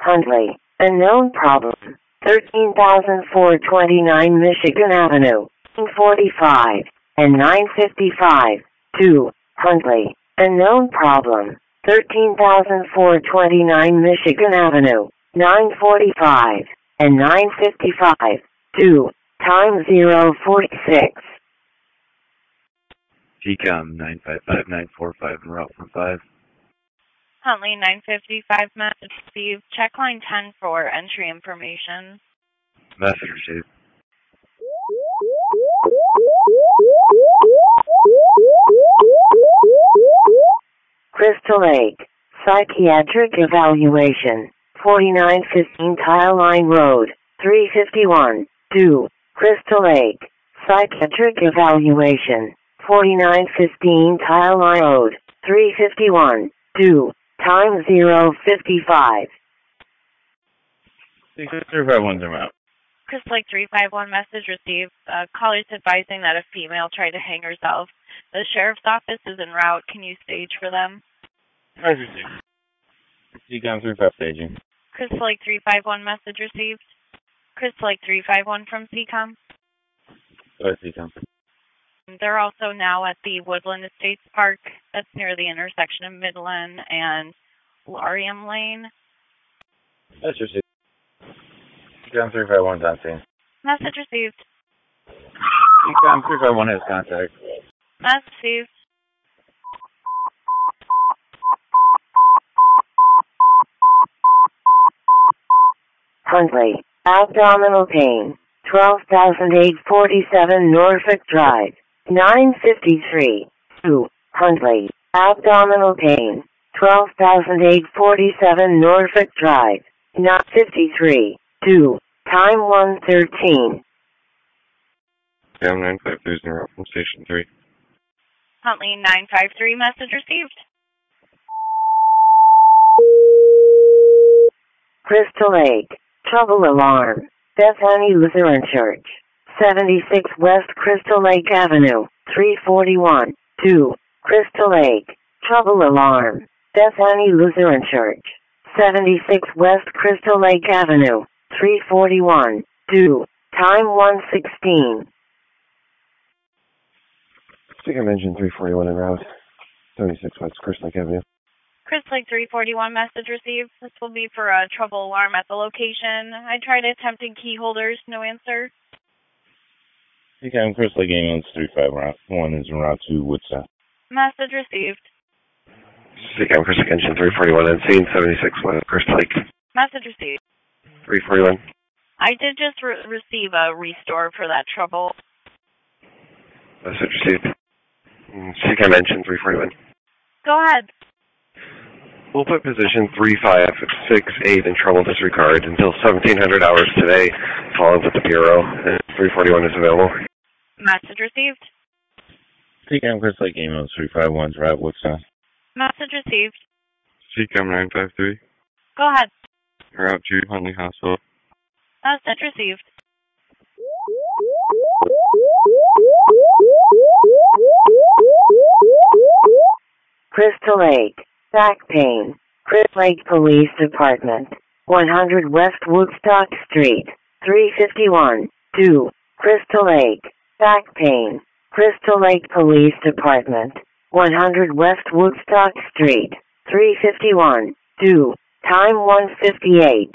Huntley, unknown problem. 13,429 Michigan Avenue, 45 and 955. 2. Huntley, unknown problem. 13,429 Michigan Avenue, 945 and 955. 2. Time 046. TCOM 955-945 en route for 5. Huntley 955 message received. Check line 10 for entry information. Message received. Crystal Lake, psychiatric evaluation. 4915 Tile Line Road, 351. 2. Crystal Lake, psychiatric evaluation. 4915 Tile Line Road, 351. 2. Time 055. 351's en route. Crystal Lake 351 message received. Callers advising that a female tried to hang herself. The sheriff's office is en route. Can you stage for them? Message received. TCOM 35 staging. Crystal Lake 351 message received. Crystal Lake 351 from CCOM. Go ahead, TCOM. They're also now at the Woodland Estates Park. That's near the intersection of Midland and Lariam Lane. Message received. TCOM 351's on scene. Message received. TCOM 351 has contact. Message received. Huntley, abdominal pain. 12,847 Norfolk Drive, 953. 2. Huntley, abdominal pain. 12,847 Norfolk Drive, 953. 2. Time 113. TCOM 953 is en route from Station 3. Huntley 953 message received. Crystal Lake, trouble alarm. Bethany Lutheran Church, 76 West Crystal Lake Avenue, 341. 2. Crystal Lake, trouble alarm. Bethany Lutheran Church, 76 West Crystal Lake Avenue, 341. 2. Time 116. TCOM engine 341 en route, 76 West Crystal Lake Avenue. Crystal Lake 341 message received. This will be for a trouble alarm at the location. I tried attempting key holders. No answer. TCOM Crystal Lake ambulance 351 is en route to Woodstock. Message received. TCOM Crystal Lake engine 341 on scene, 76 West Crystal Lake. Message received. 341. I did just receive a restore for that trouble. Message received. TCOM engine 341. Go ahead. We'll put position 3568 in trouble disregard until 1700 hours today. Follow up with the Bureau. 341 is available. Message received. TCOM Crystal Lake ambulance 351 is route Woodstock. Message received. TCOM 953. Go ahead. Route to Huntley Hospital. Message received. Crystal Lake, back pain. Crystal Lake Police Department, 100 West Woodstock Street, 351. 2. Crystal Lake, back pain. Crystal Lake Police Department, 100 West Woodstock Street, 351. 2. Time 158.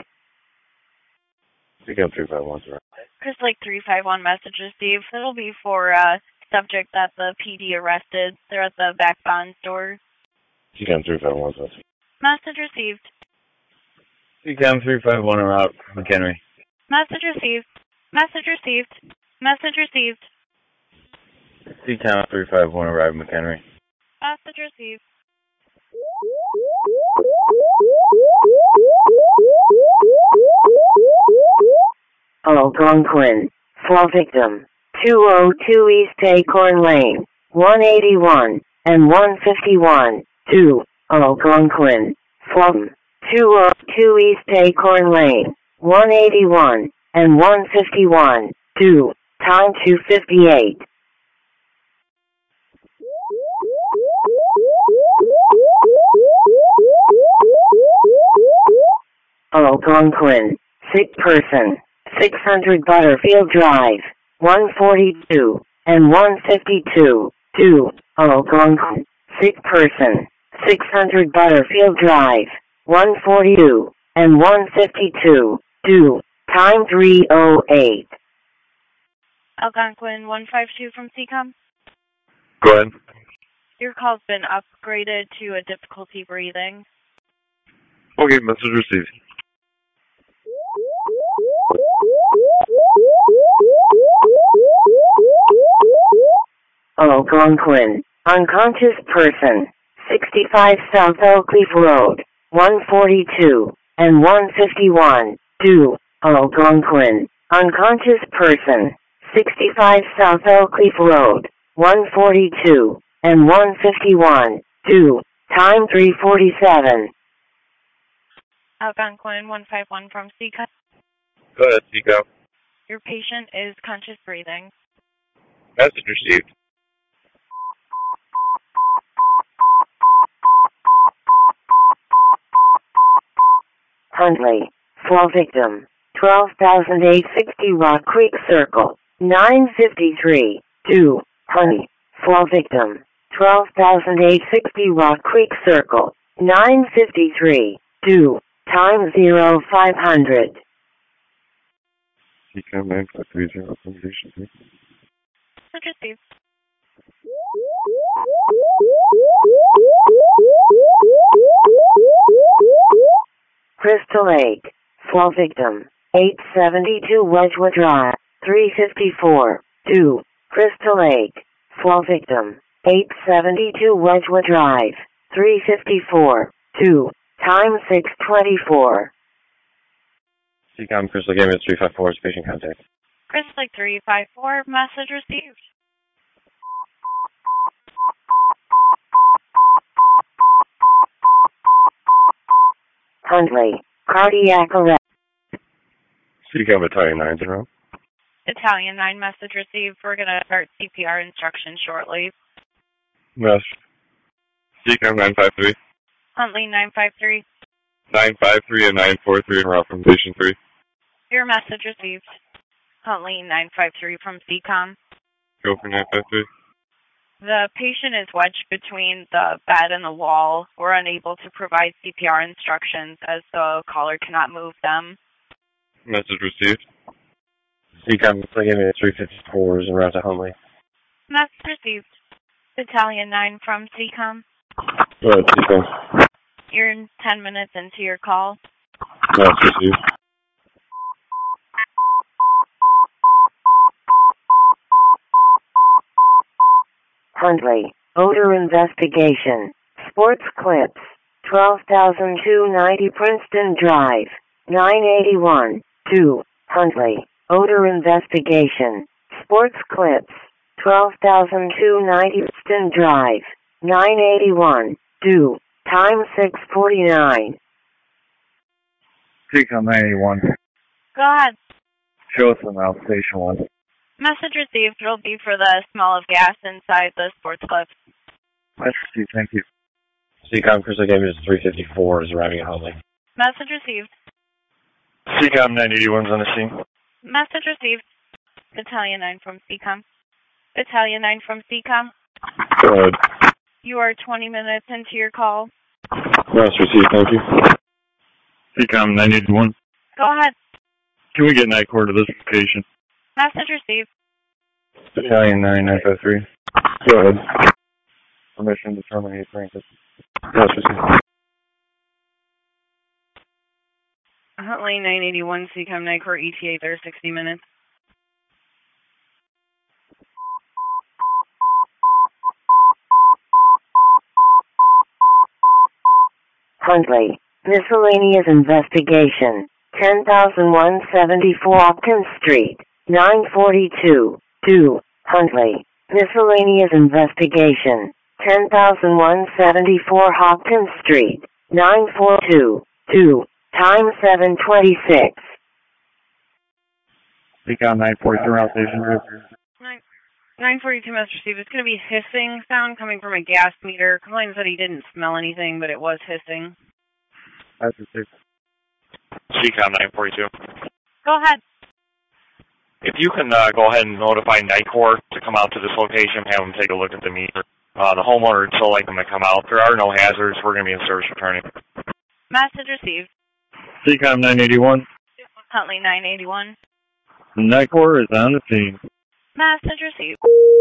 TCOM 351 is route. Crystal Lake 351 message received. It'll be for a subject that the PD arrested. They're at the back bond store. TCOM 351 is route. Message received. TCOM 351 en route McHenry. Message received. Message received. Message received. TCOM 351 arrived McHenry. Message received. Algonquin, fall victim, 202 East Acorn Lane, 181 and 151. 2. Algonquin, fall 202 East Acorn Lane, 181 and 151. 2. Time 258. Algonquin. Sick person. 600 Butterfield Drive. 142 and 152. 2. Algonquin. Sick person. 600 Butterfield Drive. 142 and 152. 2. Time 3:08. Algonquin 152 from CCOM. Go ahead. Your call's been upgraded to a difficulty breathing. Okay, message received. Algonquin. Unconscious person. 65 South Oakleaf Road. 142 and 151. 2. Algonquin. Unconscious person. 65 South Oakleaf Road. 142 and 151. 2. Time 3:47. Algonquin 151 from CCOM. Go ahead, Tico. Your patient is conscious breathing. Message received. Huntley. Fall victim. 12,860 Rock Creek Circle. 953. 2. Huntley. Fall victim. 12,860 Rock Creek Circle. 953. 2. Time 0500. CCOM 9530 authorization, please. Received. Crystal Lake. Fall victim. 872 Wedgewood Drive. 354. 2. Crystal Lake. Fall victim. 872 Wedgewood Drive. 354. 2. Time 6:24. CCOM Crystal Game is 354 is patient contact. Chris Lake 354, message received. Huntley. Cardiac arrest. CCOM Battalion 9-0. Italian 9, message received. We're going to start CPR instructions shortly. Yes. CCOM 953. Huntley 953. 953 and 943 en route from Station 3. Your message received. Huntley 953 from CCOM. Go for 953. The patient is wedged between the bed and the wall. We're unable to provide CPR instructions as the caller cannot move them. Message received. CCOM Crystal Game is 354 is en route to Huntley. Message received. Italian 9 from CCOM. Go ahead, CCOM. You're 10 minutes into your call. Message received. Huntley. Odor investigation. Sports clips. 12,290 Princeton Drive. 981. 2. Huntley. Odor investigation. Sports clips. 12,290 Princeton Drive. 981. 2. Time 6:49. CCOM 981. Go ahead. Show us them out, Station 1. Message received. It'll be for the smell of gas inside the sports clips. Message received, thank you. CCOM Crystal Game is 354 is arriving at Huntley. Message received. CCOM 981 is on the scene. Message received. Battalion 9 from CCOM. Battalion 9 from CCOM. Go ahead. You are 20 minutes into your call. Message received, thank you. CCOM 981. Go ahead. Can we get night court to this patient? Message received. Battalion 9953. Go ahead. Permission to terminate Francis. Message received. Huntley 981, CCOM Night Court ETA, there 60 minutes. Huntley. Miscellaneous investigation. 10,174 Hopkins Street. 942. 2. Huntley. Miscellaneous investigation. 10,174 Hopkins Street. 942. 2. Time 7:26. CCOM 943 out Station 942 message received. It's going to be hissing sound coming from a gas meter. Complainant said he didn't smell anything, but it was hissing. That's received. CCOM 942. Go ahead. If you can go ahead and notify Night Corps to come out to this location, have them take a look at the meter. The homeowner would still like them to come out. There are no hazards. We're going to be in service returning. Message received. CCOM 981. Huntley 981. Night Corps is on the scene. Message received.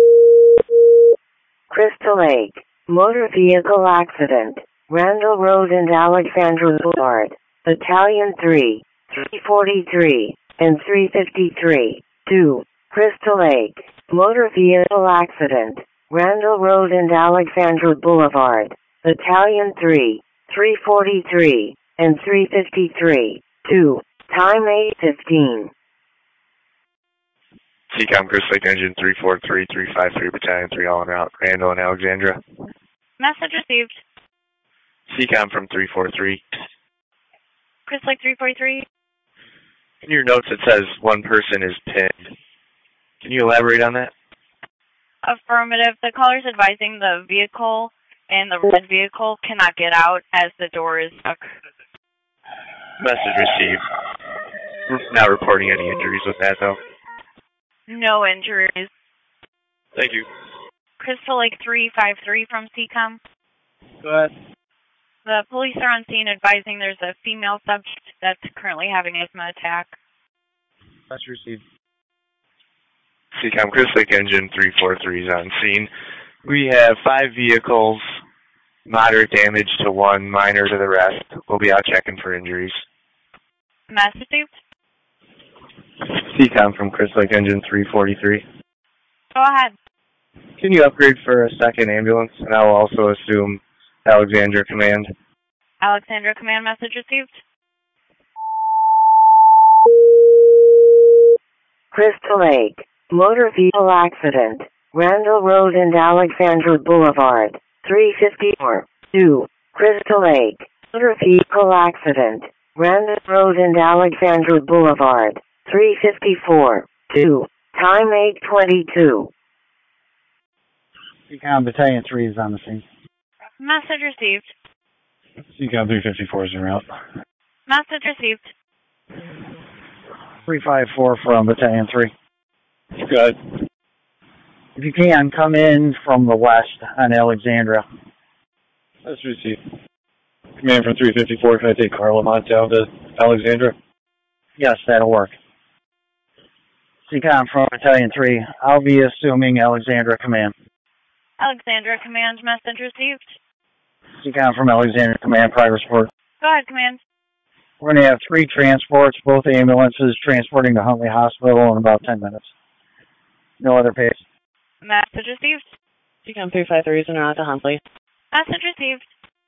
Crystal Lake, motor vehicle accident, Randall Road and Alexandra Boulevard, Battalion 3, 343, and 353. 2. Crystal Lake, motor vehicle accident, Randall Road and Alexandra Boulevard, Battalion 3, 343, and 353. 2. Time 8:15. CCOM Crystal Lake Engine 343, 353, Battalion 3, all en route. Randall and Alexandra. Message received. CCOM from 343. Crystal Lake 343. In your notes it says one person is pinned. Can you elaborate on that? Affirmative. The caller's advising the vehicle and the red vehicle cannot get out as the door is stuck. Message received. Not reporting any injuries with that, though. No injuries. Thank you. Crystal Lake 353 from CCOM. Go ahead. The police are on scene advising there's a female subject that's currently having asthma attack. Message received. CCOM Crystal Lake Engine 343 is on scene. We have 5 vehicles, moderate damage to 1, minor to the rest. We'll be out checking for injuries. Message received. CCOM from Crystal Lake Engine 343. Go ahead. Can you upgrade for a second ambulance? And I will also assume Alexandra Command. Alexandra Command, message received. Crystal Lake, motor vehicle accident, Randall Road and Alexandra Boulevard, 354. 2. Crystal Lake, motor vehicle accident, Randall Road and Alexandra Boulevard, 354. 2. Time 8:22. CCOM Battalion 3 is on the scene. Message received. CCOM 354 is en route. Message received. 354 from Battalion 3. Good. If you can, come in from the west on Alexandra. That's received. Command from 354, can I take Carla Montel to Alexandra? Yes, that'll work. CCOM from Battalion 3. I'll be assuming Alexandra Command. Alexandra Command, message received. CCOM from Alexandra Command, progress report. Go ahead, Command. We're going to have 3 transports, both ambulances transporting to Huntley Hospital in about 10 minutes. No other pace. Message received. CCOM 353 is en route to Huntley. Message received.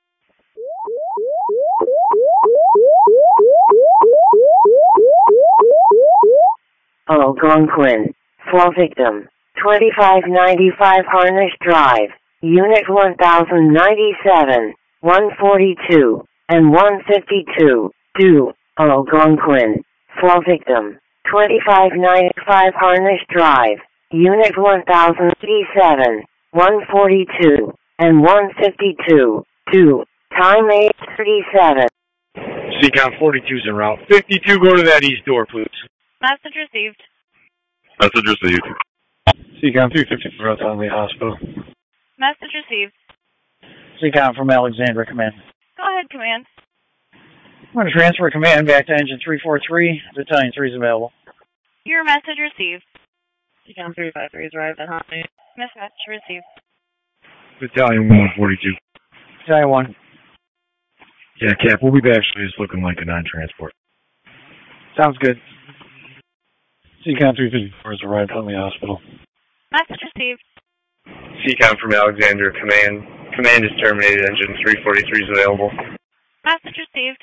Algonquin, fall victim, 2595 Harnish Drive, Unit 1097, 142, and 152. 2. Algonquin, fall victim, 2595 Harnish Drive, Unit 1087, 142, and 152. 2. Time 8:37. CCOM 42 is en route. 52, go to that east door, please. Message received. Message received. CCOM 354 at Huntley Hospital. Message received. CCOM from Alexandra Command. Go ahead, Command. I'm going to transfer command back to engine 343. Battalion 3 is available. Your message received. CCOM 353 is arrived at Huntley. Message received. Battalion 142. Battalion 1. Yeah, Cap, we'll be back. It's looking like a non-transport. Sounds good. CCOM 354 has arrived at Huntley Hospital. Message received. CCOM from Alexandra Command. Command is terminated. Engine 343 is available. Message received.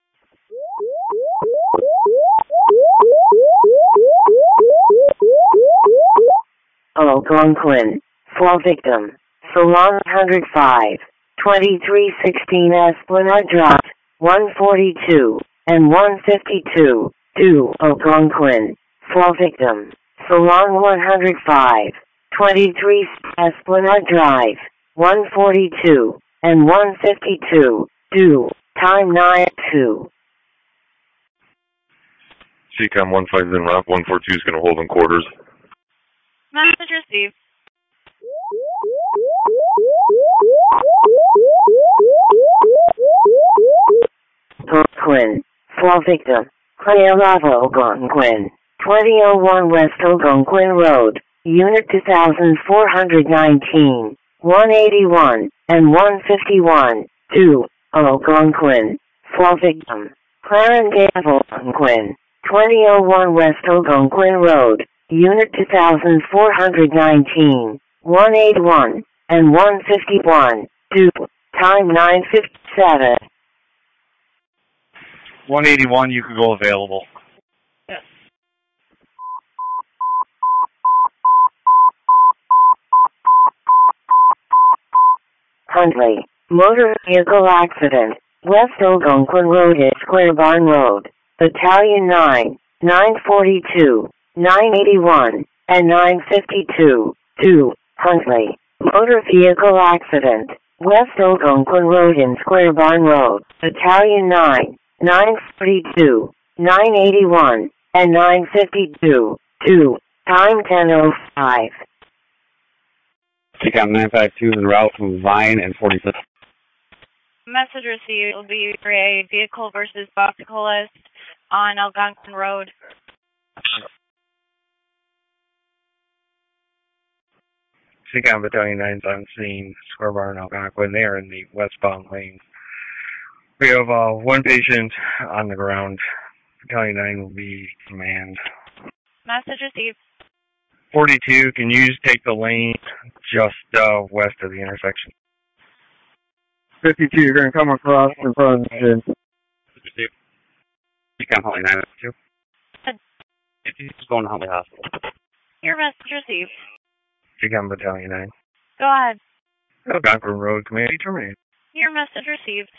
Algonquin, fall victim, Salon 105, 2316 Esplanade Drive, 142, and 152. 2. Algonquin, fall victim, Salon 105, 23 Esplanade Drive, 142, and 152. 2. Time 9:02. CCOM 15 en route. 142 is going to hold in quarters. Message received. Algonquin. Fall victim. Cuyahoga, Algonquin. 2001 West Algonquin Road. Unit 2419. 181 and 151. 2. Algonquin. Fall victim. Clarendale, Algonquin. 2001 West Algonquin Road. Unit 2419. 181 and 151. 2. Time 9:57. 181, you can go available. Yes. Huntley. Motor vehicle accident. West Algonquin Road at Square Barn Road. Battalion 9, 942, 981, and 952. 2. Huntley. Motor vehicle accident. West Algonquin Road in Square Barn Road. Battalion 9, 942, 981, and 952. 2. Time 10:05. CCOM 952 en route from Vine and 46. Message received will be for a vehicle versus bicyclist on Algonquin Road. CCOM Battalion 9's on scene. Square Barn, Algonquin. They are in the westbound lane. We have one patient on the ground. Battalion 9 will be manned. Message received. 42, can you just take the lane just west of the intersection? 52, you're going to come across in front of the gym. CCOM Huntley 952. He's going to Huntley Hospital. Your message received. CCOM Battalion 9. Go ahead. Algonquin Road, command terminated. Your message received.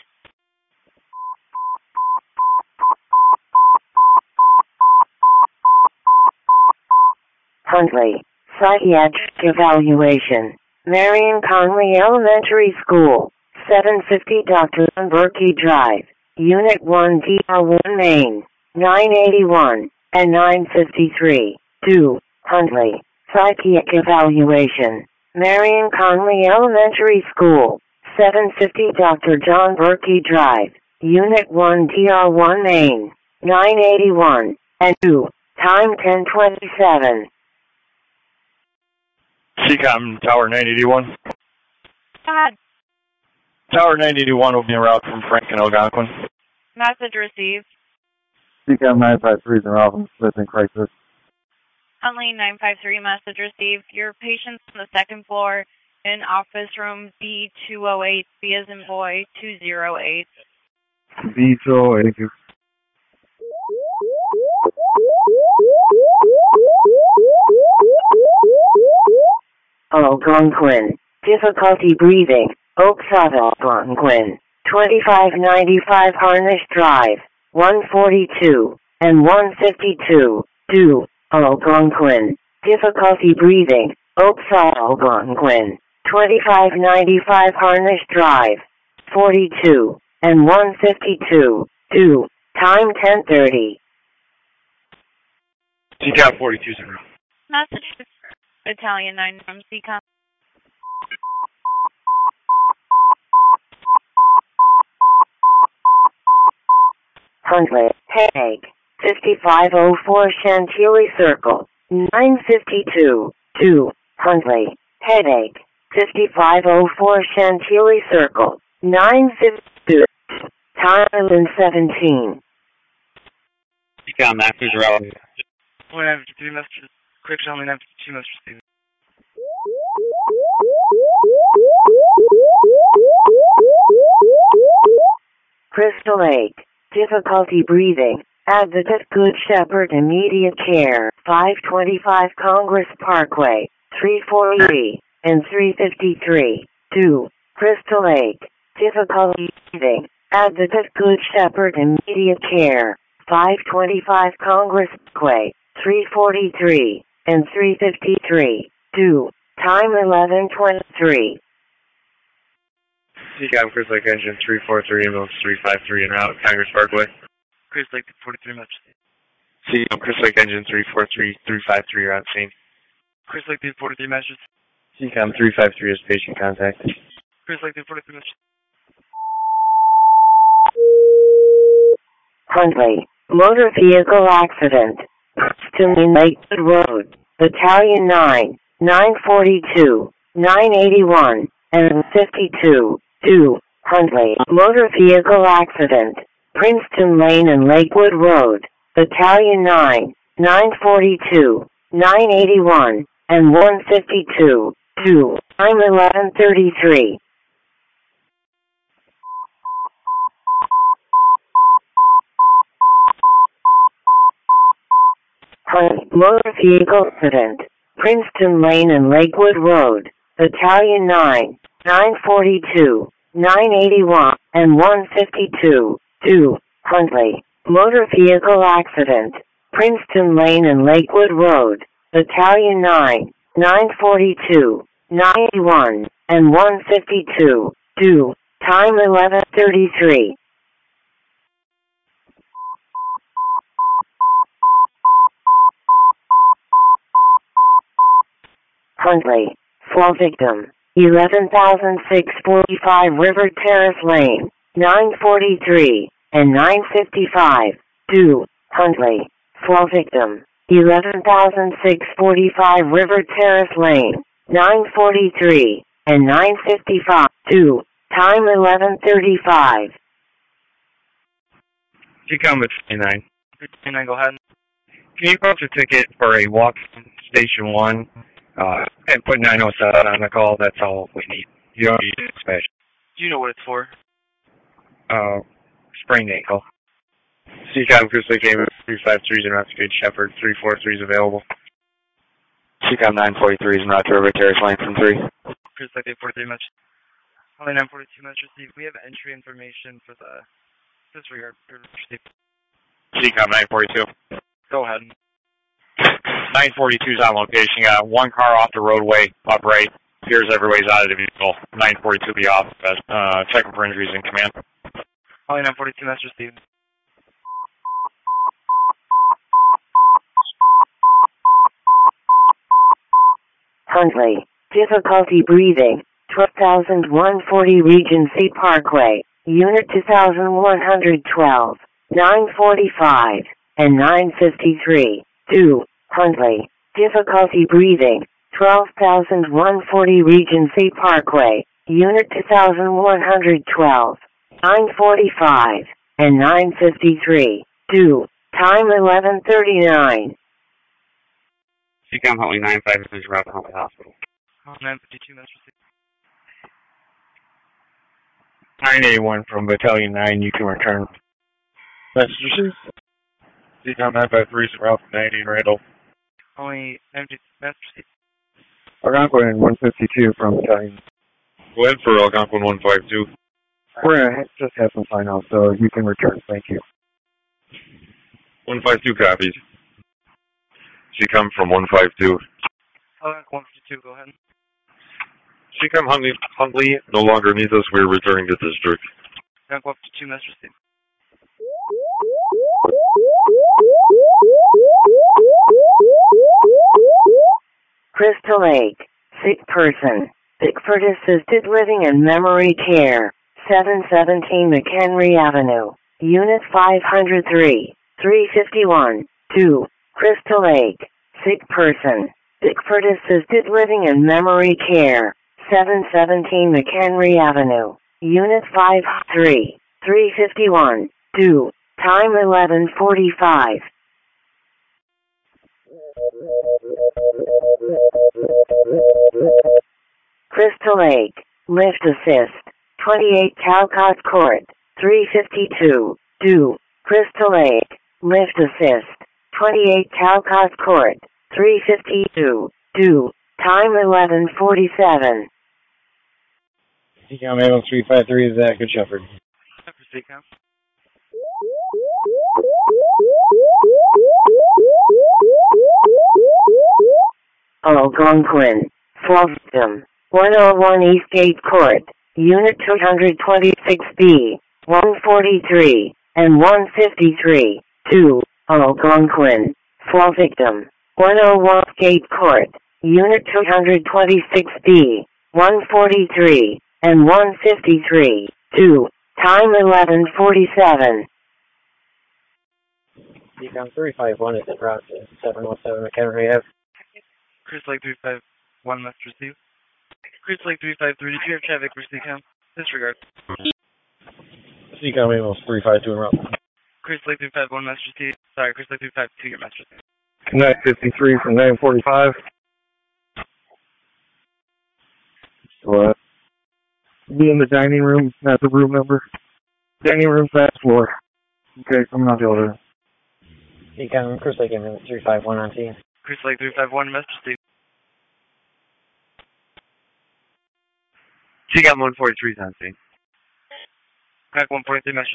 Huntley. Psychiatric evaluation. Marion Conley Elementary School. 750 Dr. Berkey Drive. Unit 1 DR1 Main. 981 and 953. 2. Huntley. Psychiatric evaluation. Marion Conley Elementary School. 750 Dr. John Berkey Drive. Unit 1 DR1 Main. 981 and 2. Time 10:27. CCOM Tower 981. Go ahead. Tower 981 will be en route from Frank and Algonquin. Message received. CCOM 953 en route from Smith and Crisis. Huntley 953, message received. Your patient's on the second floor in office room B208, B as in boy, 208. B208. Algonquin. Difficulty breathing. Oakside, Algonquin. 2595 Harnish Drive. 142 and 152. 2. Algonquin. Difficulty breathing. Oakside, Algonquin. 2595 Harnish Drive. 42 and 152. 2. Time 10:30. CCOM 42's en route. Message Battalion 9 from CCOM. Huntley. Hague. 5504 Chantilly Circle. 952. 2. Huntley. Headache. 5504 Chantilly Circle. 952. Time 17. CCOM 952 route. 153 messages. Quick, only 952 messages received. Crystal Lake. Difficulty breathing. Advocate Good Shepherd Immediate Care. 525 Congress Parkway. 343 and 353. 2. Crystal Lake. Difficulty breathing. Advocate Good Shepherd Immediate Care. 525 Congress Parkway. 343 and 353. 2. Time 11:23. CCOM Chris Lake Engine 343, ambulance 353 en route, Congress Parkway. Chris Lake 43 messages. CCOM Chris Lake Engine 343-353 are on scene. Chris Lake 343 Masters. CCOM 353 is patient contact. Chris Lake 343 Masters. Huntley, motor vehicle accident. Preston Lakewood Road, Battalion 9, 942, 981, and 52, 2, Huntley, motor vehicle accident. Princeton Lane and Lakewood Road, Battalion 9, 942, 981, and 152, 2, time 11:33. Motor vehicle accident. Princeton Lane and Lakewood Road, Battalion 9, 942, 981, and 152, 2, Huntley. Motor vehicle accident. Princeton Lane and Lakewood Road, Battalion 9, 942, 981, and 152, 2, time 11:33. Huntley, fall victim, 11,645 River Terrace Lane, 943, and 955, 2, Huntley, fall victim, 11,645 River Terrace Lane, 943, and 955, 2, time 11:35. CCOM with 29. 29, go ahead. Can you post a ticket for a walk from Station 1? And put 907 on the call, that's all we need. You don't need to dispatch. Do you know what it's for? Sprained ankle. CCOM Chris Lake Engine 353 is en route to Good Shepherd, 343 is available. CCOM 943 is en route to River Terrace Lane from 3. Chris Lake 843 much. Only 942 much received. We have entry information for the disregard. CCOM 942. Go ahead. 942 is on location. Got one car off the roadway, upright. Appears everybody's out of the vehicle. 942 be off. Checking for injuries in command. Only 942, Master Steve. Huntley, difficulty breathing, 12,140 Regency Parkway, Unit 2112, 945, and 953, 2. Huntley, difficulty breathing, 12,140 Regency Parkway, Unit 2112, 945, and 953, 2, time 11:39. CCOM Huntley 953 is route to Huntley Hospital. 952, Master Steve. 981 from Battalion 9, you can return. Messages? CCOM 953 is route 90 in Randall. Only 90, Master Steve. Algonquin 152 from Battalion. Go ahead for Algonquin 152. We're going to just have some sign off, so you can return. Thank you. 152 copies. CCOM from 152. Algonquin 152, go ahead. CCOM Huntley no longer needs us. We're returning to district. Algonquin 152, Master Steve. Crystal Lake, sick person, Bickford Assisted Living and Memory Care, 717 McHenry Avenue, Unit 503, 351, 2, Crystal Lake, sick person, Bickford Assisted Living and Memory Care, 717 McHenry Avenue, Unit 53, 351, 2, time 11:45. Crystal Lake, lift assist, 28 Calcott Court, 352, 2, Crystal Lake, lift assist, 28 Calcott Court, 352, 2, time 11:47. CCOM 80353 is at Good Shepherd. CCOM. Algonquin, fall victim, 101 Eastgate Court, Unit 226B, 143, and 153, 2, Algonquin. For victim. 101 Gate Court. Unit 226B. 143 and 153. 2. Time 11:47. Decom 351 is en route to 717 McHenry Ave. Chris Lake 351 must receive. Chris Lake 353, did you have traffic for CCOM? Disregard. CCOM Amos 352 en route. Chris Lake 351 must receive. Sorry, Chris Lake 352, your must receive. 953 from 945. What? Be in the dining room, not the room number. Dining room, fast floor. Okay, coming out the elevator. Decom Chris Lake Ambulance 351 on scene. Chris Lake 351 must receive. CCOM 143 is on scene. Pack 143 must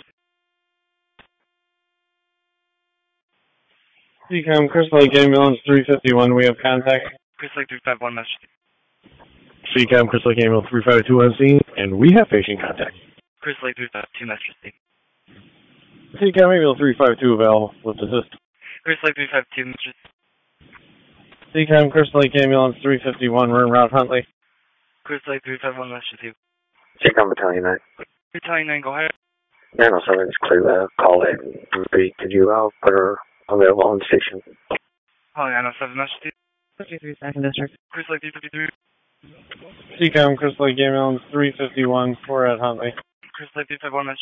receive. CCOM Chris Lake Ambulance 351, we have contact. Chris Lake 351 must receive. CCOM Chris Lake Ambulance 352 on scene, and we have patient contact. Chris Lake 352 must receive. CCOM Ambulance 352 available with assist. Chris Lake 352 must receive. CCOM Chris Lake Ambulance 351, we're en route Huntley. Chris Lake 351 must receive. CCOM Battalion 9. Battalion 9, go ahead. 907 is clear. Call it. Could you put her available on station? Calling 907 must receive. 53 2nd District. Chris Lake 353. CCOM Chris Lake Ambulance 351, we're at Huntley. Chris Lake 351 must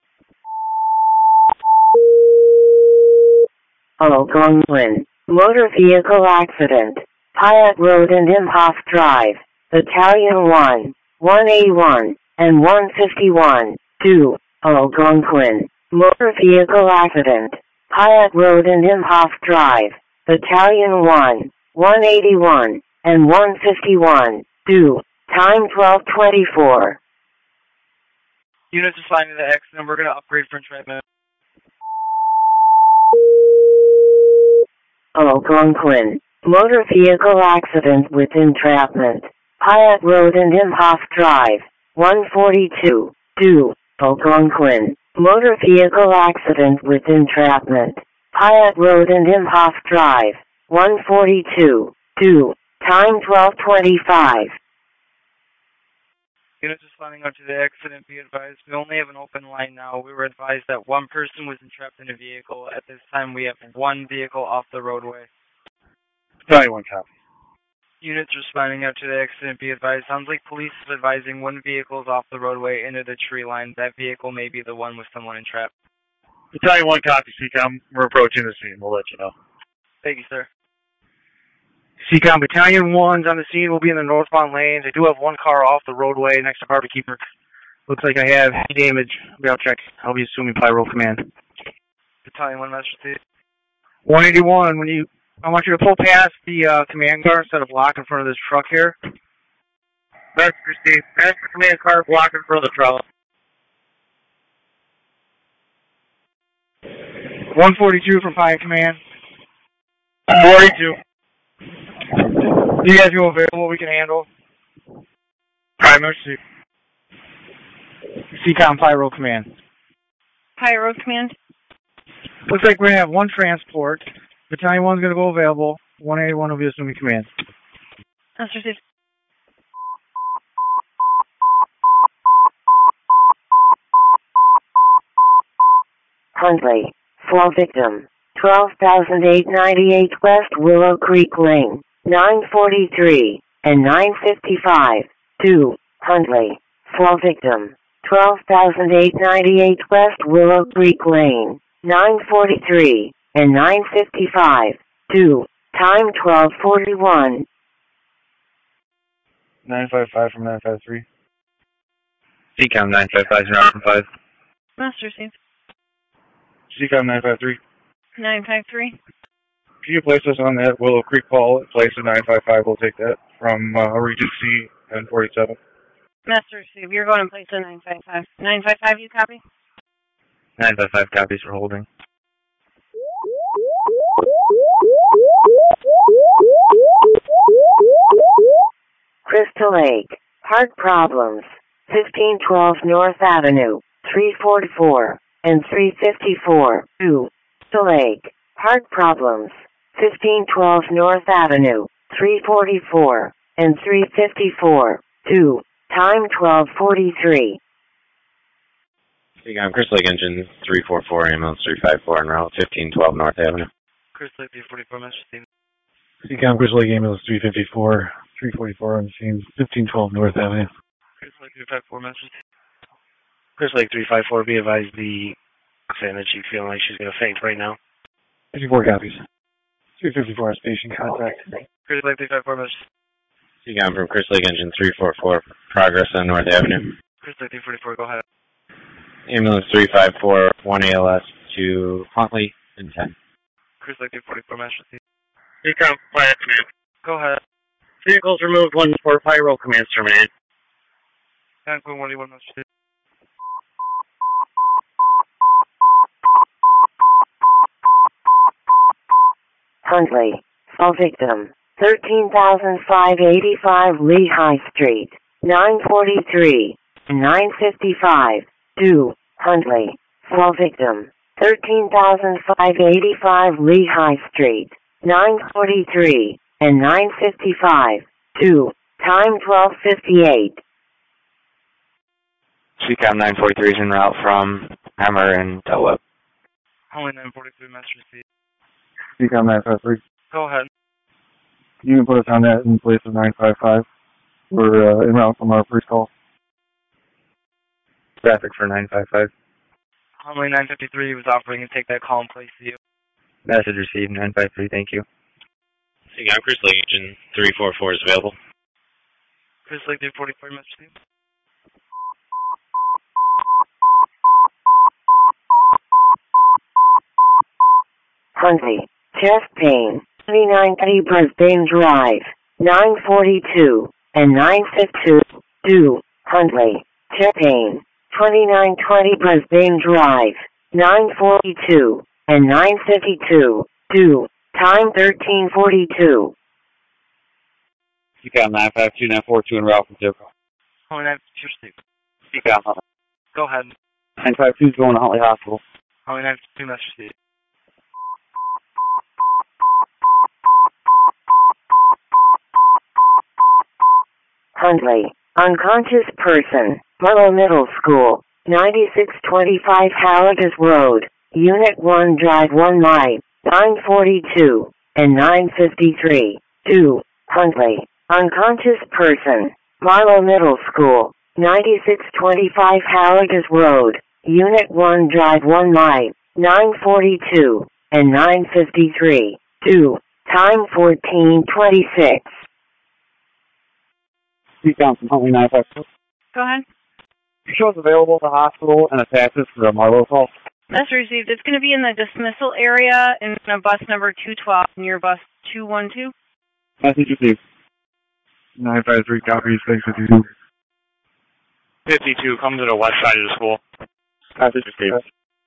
Algonquin. Motor vehicle accident. Hyatt Road and Imhoff Drive. Battalion 1, 181, and 151. 2. Algonquin. Motor vehicle accident. Hyatt Road and Imhoff Drive. Battalion 1, 181, and 151. 2. Time 12:24. Units responding to the accident. We're going to upgrade for entrapment. Algonquin. Motor vehicle accident with entrapment. Hyatt Road and Imhoff Drive. 142. 2. Algonquin. Motor vehicle accident with entrapment. Hyatt Road and Imhoff Drive. 142. 2. Time 12:25. Units responding out to the accident, be advised, we only have an open line now. We were advised that one person was entrapped in a vehicle. At this time, we have one vehicle off the roadway. Battalion 1 copy. Units responding out to the accident, be advised. Sounds like police is advising one vehicle is off the roadway into the tree line. That vehicle may be the one with someone entrapped. Battalion 1 copy, CCOM. We're approaching the scene. We'll let you know. Thank you, sir. CCOM Battalion 1's on the scene. We'll be in the northbound lanes. I do have one car off the roadway next to Harbor Keeper. Looks like I have damage. I'll check. I'll be assuming Pyro Command. Battalion 1 must receive. 181, I want you to pull past the command car instead of block in front of this truck here. That's received. Past the command car, block in front of the truck. 142 from Pine Command. 42. You guys go available, we can handle. Prime Mercy. CCOM Pyro Command. Pyro Command. Looks like we're going to have one transport. Battalion 1's going to go available. 181 will be assuming command. That's received. Huntley. For victim. 12,898 West Willow Creek Lane. 943 and 955. 2. Huntley. For victim. 12,898 West Willow Creek Lane. 943 and 955. 2. Time 12:41. 955 from 953. CCOM 955 is around 5. Master received. CCOM 953. 953. Can you place us on that Willow Creek call? Place of 955. We'll take that from Regency and 47. Master received. You're going in place of 955. 955, you copy? 955 copies for holding. Crystal Lake. Heart problems. 1512 North Avenue. 344 and 354. 2. Crystal Lake. Heart problems. 1512 North Avenue, 344 and 354. 2. Time 12:43. Seacom Chris Lake Engine 344, ambulance 354 en route 1512 North Avenue. Chris Lake 344, Master Steve. Seacom Chris Lake ambulance 354, 344 on the scene, 1512 North Avenue. Chris Lake 354, Master Steve. Chris Lake 354, be advised saying that she's feeling like she's going to faint right now. 54 copies. 354 is patient contact. Chris Lake 354, Master Steve. Seacom from Chris Lake Engine 344, progress on North Avenue. Chris Lake 344, go ahead. Ambulance 354, 1 ALS to Huntley in 10. Chris Lake 344, Master Steve. Seacom, fire command. Go ahead. Vehicles removed, 1 for pyro commands terminated. Cancun 181, Master Steve. Huntley. Fall victim. 13,585 Lehigh Street. 943 and 955. 2. Huntley. Fall victim. 13,585 Lehigh Street. 943 and 955. 2. Time 12:58. Seacom 943 is en route from Hammer and Del Webb. Only 943, Master Steve. Seacom 953. Go ahead. You can put us on that in place of 955. We're en route from our first call. Traffic for 955. Only 953 was offering to take that call and place you. Message received 953, thank you. Seacom Chris Lake Engine 344 is available. Chris Lake 344, Master Steve. Huntley. Chest pain. 2930 Brisbane Drive. 942 and 952. 2. Huntley. Chest pain. 2920 Brisbane Drive. 942 and 952. 2. Time 13:42. Seacom 952, 942 en route from Tilco. Only 952, Steve. Seacom, Go ahead. 952 is going to Huntley Hospital. Only 952, Master Steve. Huntley. Unconscious person. Marlow Middle School. 9625 Halligas Road. Unit 1 Drive 1 Light. 942 and 953. 2. Huntley. Unconscious person. Marlow Middle School. 9625 Halligas Road. Unit 1 Drive 1 Light. 942 and 953. 2. Time 14:26. Seacom from Huntley 952. Go ahead. Shows available at the hospital and attaches for a Marlow call. That's received. It's going to be in the dismissal area in bus number 212 near bus 212. Message received. 953 copies, 652. 52, come to the west side of the school. Message received.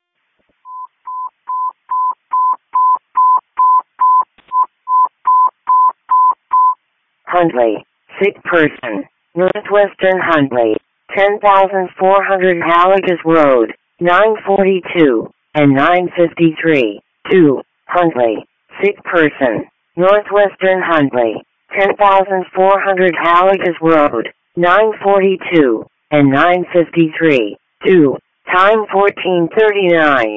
Huntley. Sick person. Northwestern Huntley. 10,400 Halligas Road. 942 and 953. 2. Huntley. Sick person. Northwestern Huntley. 10,400 Halligas Road. 942 and 953. 2. Time 14:39.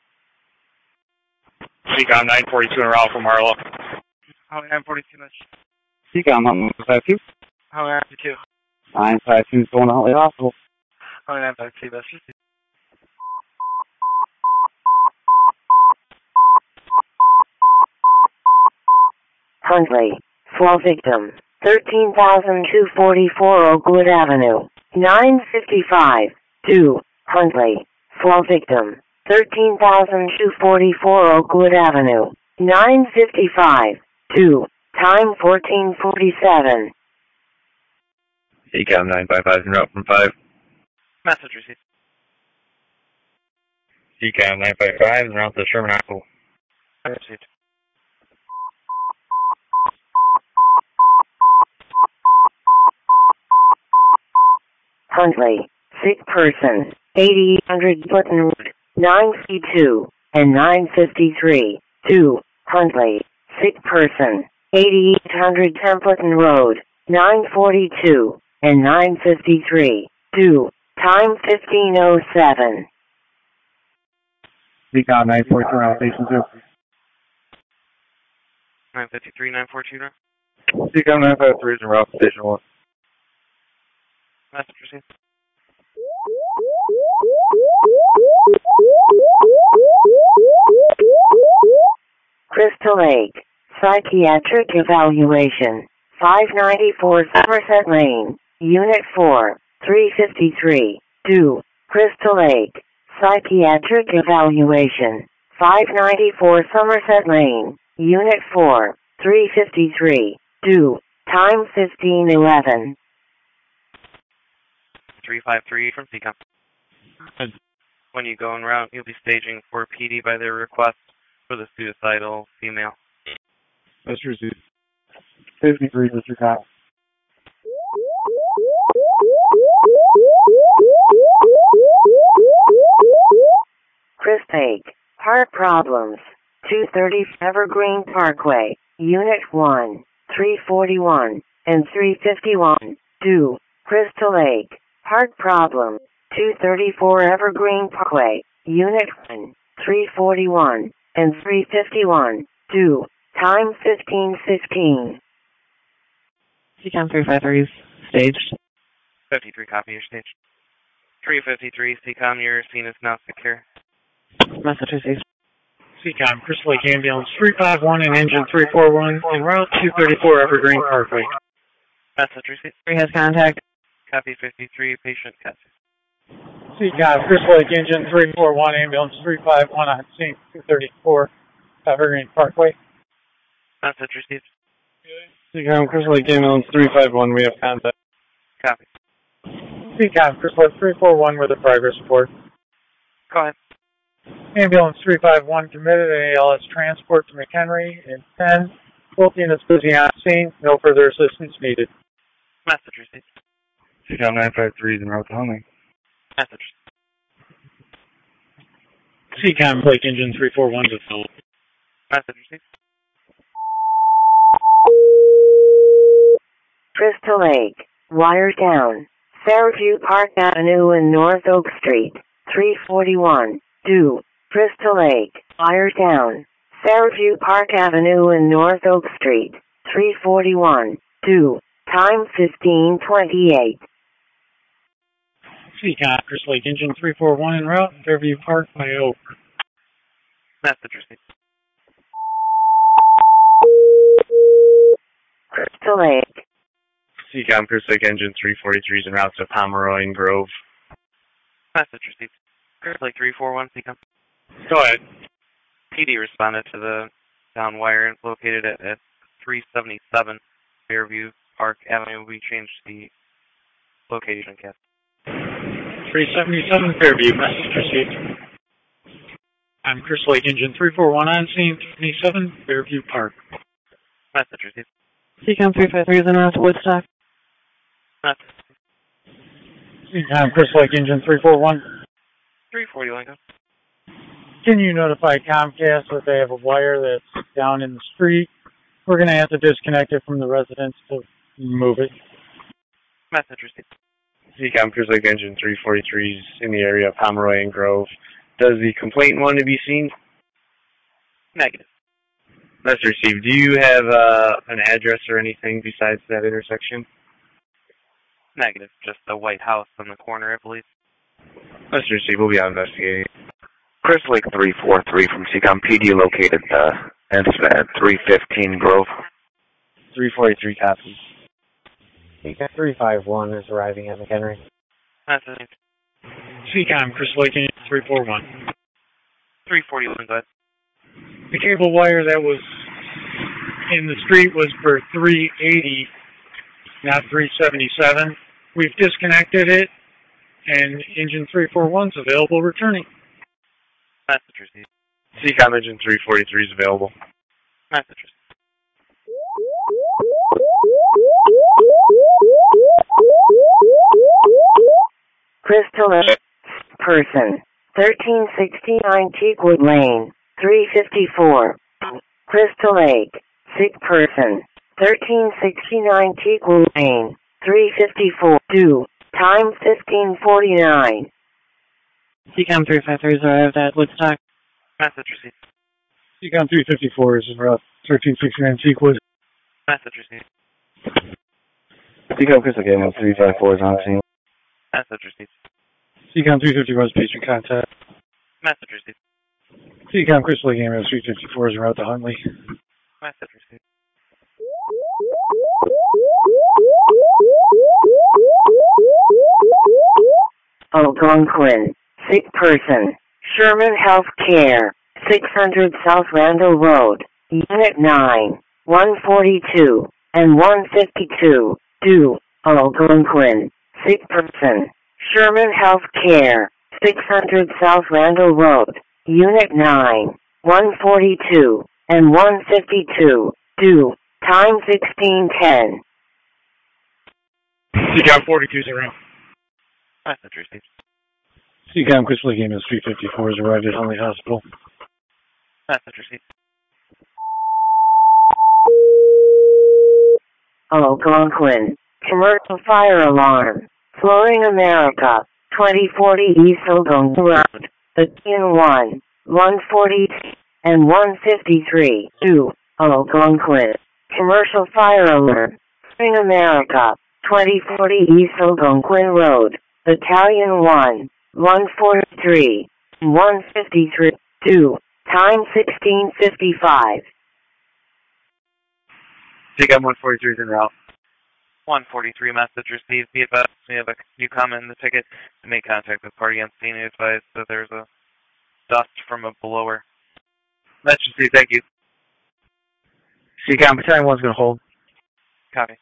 Seacom 942 en route from Marlow. Only 942, Master Steve. Seacom 952. Only 952. 952 is going to Huntley Hospital. Only 952, Master Steve. Huntley. Fall victim. 13,244 Oakwood Avenue. 955. 2. Huntley. Fall victim. 13,244 Oakwood Avenue. 955. 2. Time 14:47. Seacom 955 en route from 5. Message received. Seacom 955 en route to Sherman Hospital. Received. Huntley. Sick person. 8000 Button Road. 952 and 953. 2. Huntley, sick person, 8800 Templeton Road, 942 and 953. 2. Time 15:07. Recon 943 on station 2. 953, 942 now. Recon 953 is en route to station 1. Message received. Crystal Lake, psychiatric evaluation, 594 Somerset Lane, Unit 4, 353. 2. Crystal Lake, psychiatric evaluation, 594 Somerset Lane, Unit 4, 353. 2. Time 15:11. 353 from CCOM. When you go en route, you'll be staging for PD by their request for the suicidal female. That's received. 53 is your call. Chris Lake, heart problems, 230 Evergreen Parkway, Unit 1, 341 and 351. 2. Crystal Lake, heart problem, 234 Evergreen Parkway, Unit 1, 341 and 351. 2. Time 15:15. CCOM 353 is staged. 53 copy, you're staged. 353 CCOM, your scene is now secure. Message received. CCOM, Crystal Lake Ambulance 351 and Engine 341 en route 234 Evergreen Parkway. Message received. 3 has contact. Copy 53, patient cut. CCOM, Crystal Lake Engine 341, Ambulance 351 on scene 234 Evergreen Parkway. Message received. CCOM, Crystal Lake Ambulance 351, we have contact. Copy. CCOM, Crystal Lake 341 with a progress report. Go ahead. Ambulance 351 committed an ALS transport to McHenry in 10. Both units busy on scene. No further assistance needed. Message received. CCOM 953 is en route to Huntley. Message. CCOM, Lake Engine 341 to Phil. Message received. Crystal Lake, wire down, Fairview Park Avenue and North Oak Street, 341. 2. Crystal Lake, wire down, Fairview Park Avenue and North Oak Street, 341. 2. Time 15:28. CCOM, Crystal Lake Engine 341 en route, Fairview Park by Oak. Message received. Crystal Lake. CCOM, Crystal Lake Engine 343 is en route to Pomeroy and Grove. Message received. Crystal Lake 341, CCOM. Go ahead. PD responded to the down wire located at 377 Fairview Park Avenue. We changed the location, Cap. 377 Fairview, message received. I'm Crystal Lake Engine 341 on scene, 27 Fairview Park. Message received. CCOM 353 is en route to Woodstock. Message. CCOM, Crystal Lake Engine 341. 341, go. Can you notify Comcast that they have a wire that's down in the street? We're going to have to disconnect it from the residents to move it. Message received. CCOM, Crystal Lake Engine 343 is in the area of Pomeroy and Grove. Does the complainant want to be seen? Negative. Message received. Do you have an address or anything besides that intersection? Negative. Just the White House on the corner, I believe. Message received. We'll be out investigating. Crystal Lake 343 from CCOM PD located incident at 315 Grove. 343 copies. CCOM 351 is arriving at McHenry. Message. CCOM, Crystal Lake Engine 341. 341, go ahead. The cable wire that was in the street was for 380, not 377. We've disconnected it, and Engine 341 is available returning. Message received. CCOM Engine 343 is available. Message received. Crystal Lake, person, 1369 Teakwood Lane, 354. Crystal Lake. Sick person. 1369 Teagle Lane. 354. Due. Time 1549. CCOM 353 is arrived at Woodstock. Message received. CCOM 354 is en route 1369 Teakwood. Message received. CCOM Crystal Game 354 is on scene. Message received. CCOM 351 is patient contact. Message received. CCOM Crystal Game 354 is en route to Huntley. Message received. Algonquin. Sick person. Sherman Health Care. 600 South Randall Road. Unit 9. 142 and 152. Due. Algonquin. Sick person. Sherman Health Care. 600 South Randall Road. Unit 9. 142 and 152. Due. Time 1610. CCOM 42 is around. Message received. CCOM Crystal Game 354 is arrived at Huntley Hospital. Message received. Algonquin. Commercial fire alarm. Flooring America. 2040 East Algonquin Road. Battalion 1. 140 and 153. 2. Algonquin. Commercial fire alarm. Flooring America. 2040 East Algonquin Road. Battalion 1. 143. 153. 2. Time 1655. CCOM 143 is en route. 143 message received. Be advised we have a new comment in the ticket. To make contact with party on scene, advised that there's a dust from a blower. Message received. Thank you. CCOM Battalion 1 is going to hold. Copy.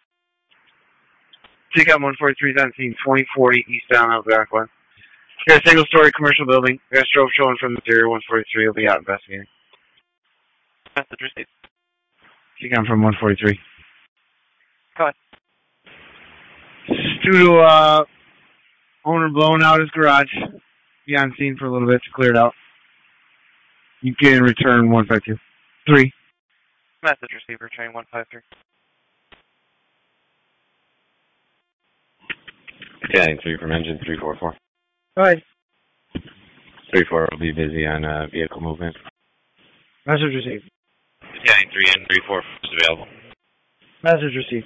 CCOM 143 is on scene 2040 eastbound Algonquin. Got a single-story commercial building. Got a strobe showing from the interior. 143 will be out investigating. Message received. CCOM from 143. Go ahead. Due owner blowing out his garage. Be on scene for a little bit to clear it out. You can return 152. 3. Message receiver, train 153. Battalion 3 from engine 344. Go ahead. 34 will be busy on vehicle movement. Message received. Battalion 3 and 34 is available. Message received.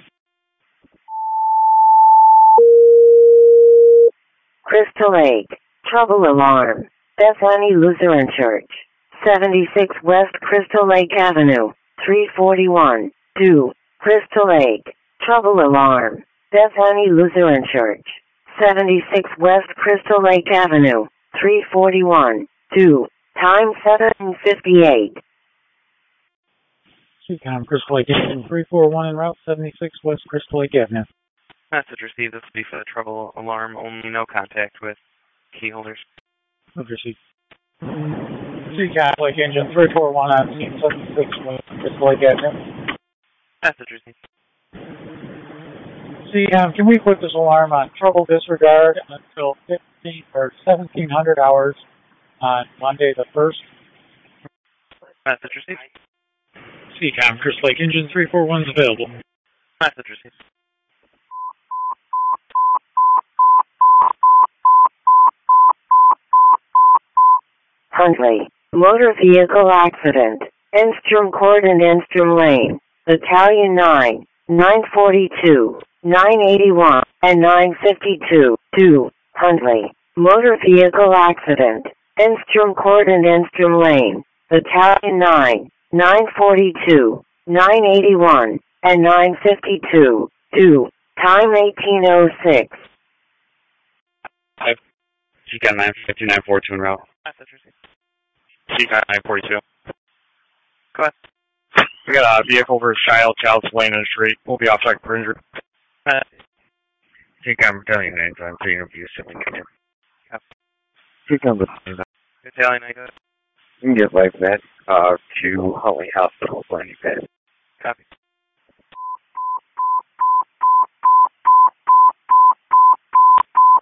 Crystal Lake. Trouble alarm. Bethany Lutheran Church. 76 West Crystal Lake Avenue. 341. Due. Crystal Lake. Trouble alarm. Bethany Lutheran Church. 76 West Crystal Lake Avenue. 341. Due. Time 7:58. CCOM Crystal Lake Avenue 341 en route 76 West Crystal Lake Avenue. Message received. This will be for the trouble alarm only. No contact with key holders. Move received. CCOM Lake Engine 341 on scene 76 West Crystal Lake Avenue. Message received. CCOM, can we put this alarm on trouble disregard until 1700 hours on Monday the 1st? Message received. CCOM Crystal Lake Engine 341 is available. Message received. Huntley. Motor vehicle accident. Enstrom Court and Enstrom Lane. Battalion 9. 942. 981 and 952. 2. Huntley. Motor vehicle accident. Enstrom Court and Enstrom Lane. Battalion 9. 942. 981 and 952. 2. Time 1806. CCOM 952 942 en route. Message received. CCOM 942. Go ahead. We got a vehicle versus child's laying in the street. We'll be outside for injury. CCOM Battalion 9 I'm treating of you sibling control. CCOM Battalion 9. Battalion 9, go ahead. You can get life med to Huntley Hospital for any bed. Copy.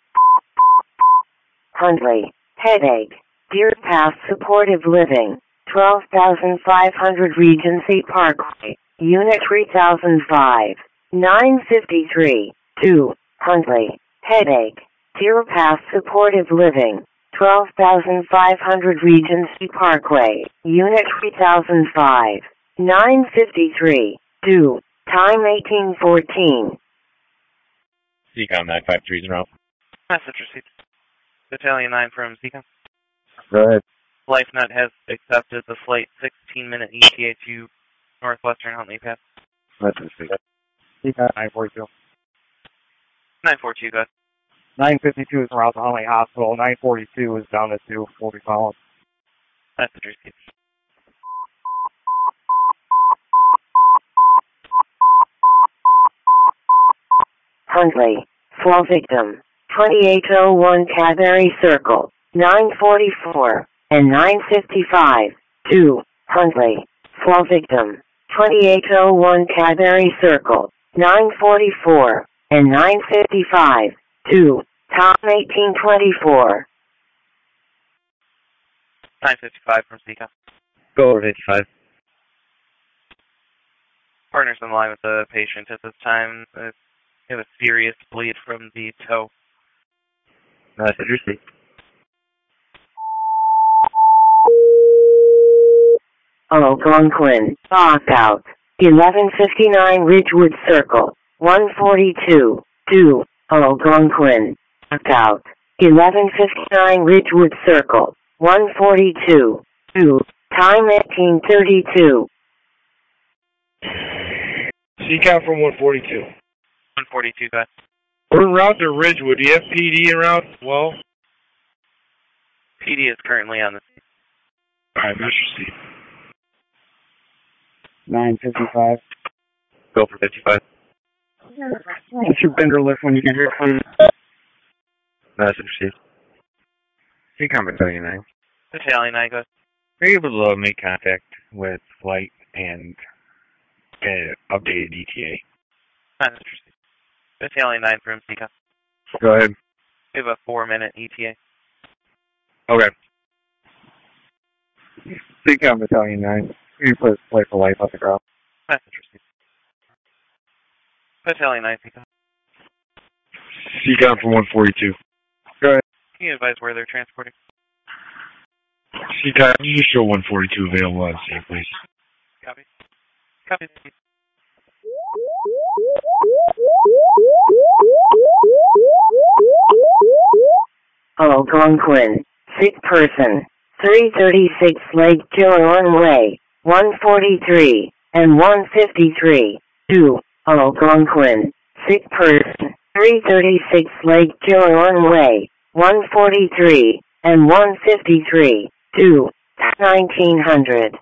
Huntley. Headache. Deer Path Supportive Living. 12,500 Regency Parkway, Unit 3005, 953, 2, Huntley, Headache, Deer Path Supportive Living, 12,500 Regency Parkway, Unit 3005, 953, 2, time 1814. CCOM 953 is en route. Message received. Battalion 9 from CCOM. Go ahead. LifeNet has accepted the flight 16-minute ETA to Northwestern Huntley Path. Message received. CCOM 942. 942, go ahead. 952 is around the Huntley Hospital. 942 is down at 2. We'll be following. Message received. Huntley, fall victim, 2801 Cadbury Circle, 944 and 955, 2, Huntley, fall victim, 2801 Cadbury Circle, 944 and 955, 2, Tom 1824. 955 from CCOM. Go over 55. Partners in line with the patient at this time. We have a serious bleed from the toe. Message received. Algonquin, Lockout, 1159 Ridgewood Circle, 142, 2, Algonquin, Lockout, 1159 Ridgewood Circle, 142, 2, time 1832. CCOM from 142. 142, guys. We're en route to Ridgewood. Do you have PD en route as well? PD is currently on the scene. Alright, message received. 955. Go for 55. What's your bender lift when you get here, please? Message received. CCOM Battalion 9. Battalion 9, guys. Are you able to make contact with flight and get updated ETA? Message received. Battalion 9 from CCOM. Go ahead. We have a 4-minute ETA. Okay. CCOM Battalion 9. You put play for life off the ground. Message received. Battalion 9, CCOM. CCOM from 142. Go ahead. Can you advise where they're transporting? CCOM, you just show 142 available on scene, please. Copy. Copy. Algonquin, sick person, 336 Lake Gilliland Way, 143 and 153, 2, Algonquin, sick person, 336 Lake Gilliland Way, 143 and 153, 2, 1900.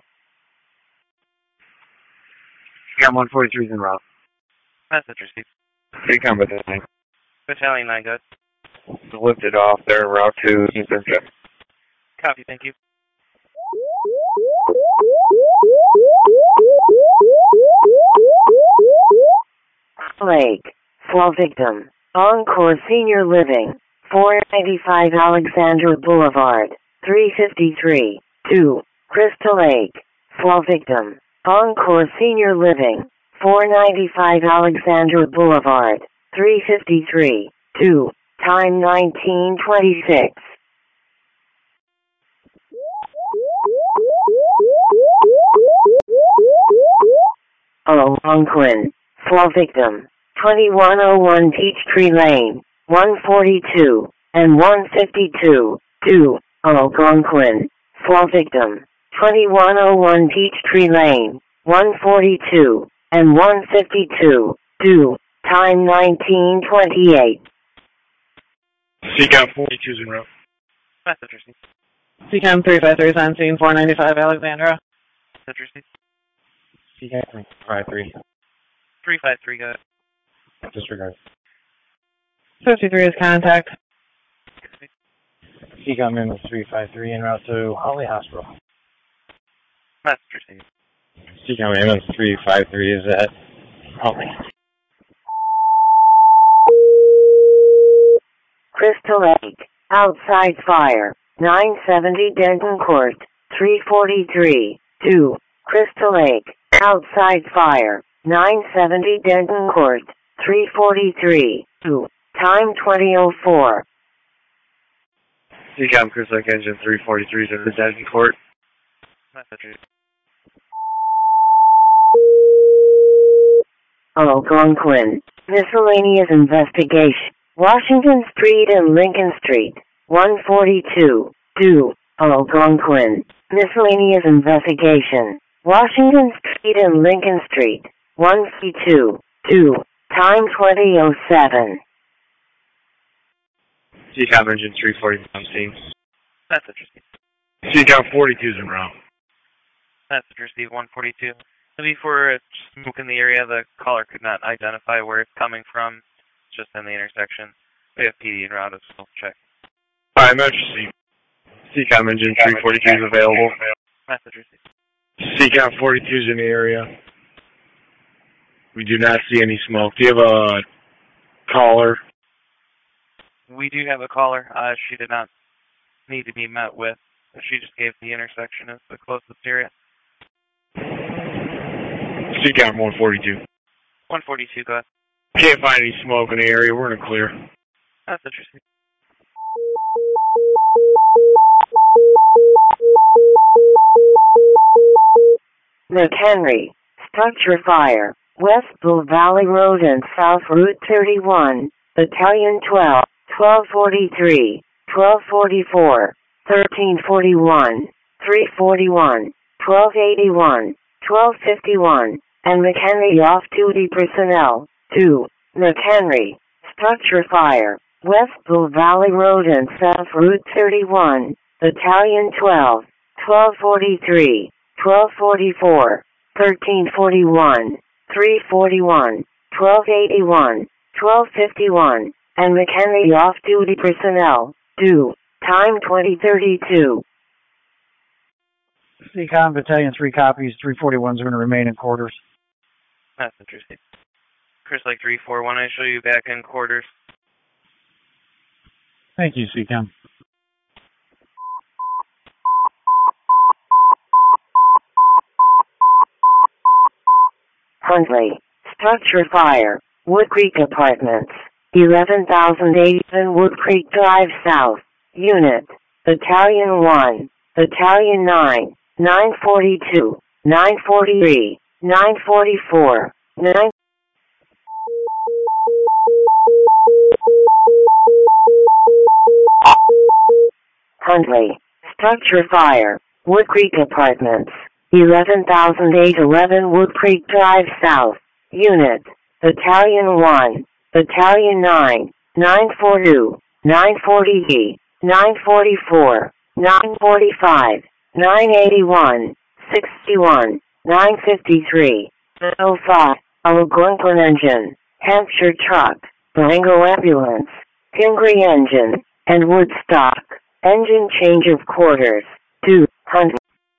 CCOM 143 is en route. Message received. CCOM Battalion 9. Battalion 9, guys. Lifted off there, route 2, Eastern Check. Copy, thank you. Lake, fall victim, Encore Senior Living, 495 Alexandra Boulevard, 353, 2, Crystal Lake, fall victim, Encore Senior Living, 495 Alexandra Boulevard, 353, 2, time 1926. Algonquin, fall victim, 2101 Peachtree Lane, 142 and 152, 2, Algonquin, fall victim, 2101 Peachtree Lane, 142 and 152, 2, time 1928. CCOM 42 is en route. Message received. CCOM 353 is on scene, 495 Alexandra. Message received. CCOM 353. 353, guys. Disregard. 53 is contact. CCOM in 353 en route to Holly Hospital. Message received. CCOM MS 353 is at Holly. Crystal Lake, outside fire, 970 Denton Court, 343. 2. Crystal Lake. Outside fire. 970 Denton Court. 343. 2. Time 20:04. CCOM Crystal Lake Engine 343 to the Denton Court. Algonquin. Miscellaneous investigation. Washington Street and Lincoln Street. 142. 2. Algonquin. Miscellaneous investigation. Washington Street and Lincoln Street. 142. 2. Time 20:07. CCOM Engine 340 on scene. That's interesting. CCOM 42's in route. That's interesting. 142. Before smoke in the area, the caller could not identify where it's coming from. It's just in the intersection. We have PD en route as well. Check. Alright, emergency. CCOM Engine 342 is available. Message received. CCOM 42's in the area. We do not see any smoke. Do you have a caller? We do have a caller. She did not need to be met with. She just gave the intersection as the closest area. CCOM 142. 142, go ahead. Can't find any smoke in the area. We're in a clear. That's interesting. McHenry. Structure fire. West Bull Valley Road and South Route 31. Battalion 12. 1243. 1244. 1341. 341. 1281. 1251. And McHenry off-duty personnel. 2. McHenry. Structure fire. West Bull Valley Road and South Route 31. Battalion 12. 1243. 1244. 1341. 341. 1281. 1251. And McHenry off-duty personnel. 2. Time 20:32. CCOM Battalion 3 copies. 341s are going to remain in quarters. That's interesting. Chris Lake 341, I show you back in quarters. Thank you, CCOM. Huntley. Structure fire. Wood Creek Apartments. 11,087 Wood Creek Drive South. Unit. Battalion 1. Battalion 9. 942. 943. 944. 9. Huntley. Structure fire. Wood Creek Apartments. 11,811 Wood Creek Drive South. Unit. Battalion 1. Battalion 9. 942. 940. 944. 945. 981. 61. 953. 05. Algonquin engine. Hampshire truck. Durango ambulance. Pingree engine. And Woodstock. Engine change of quarters. 2. Huntley.